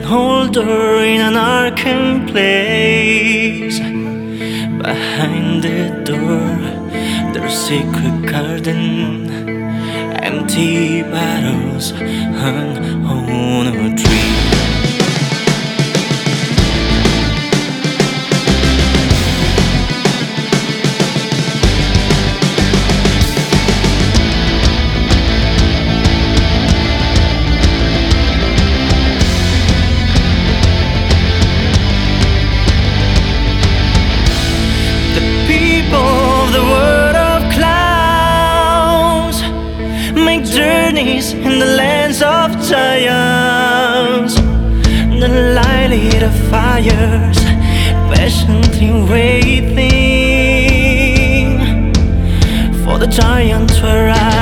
hold her in an arcane place. Behind the door, there's a secret garden, empty bottles hung on a tree. Of the world of clouds make journeys in the lands of giants. The light of fires patiently waiting for the giant to arrive.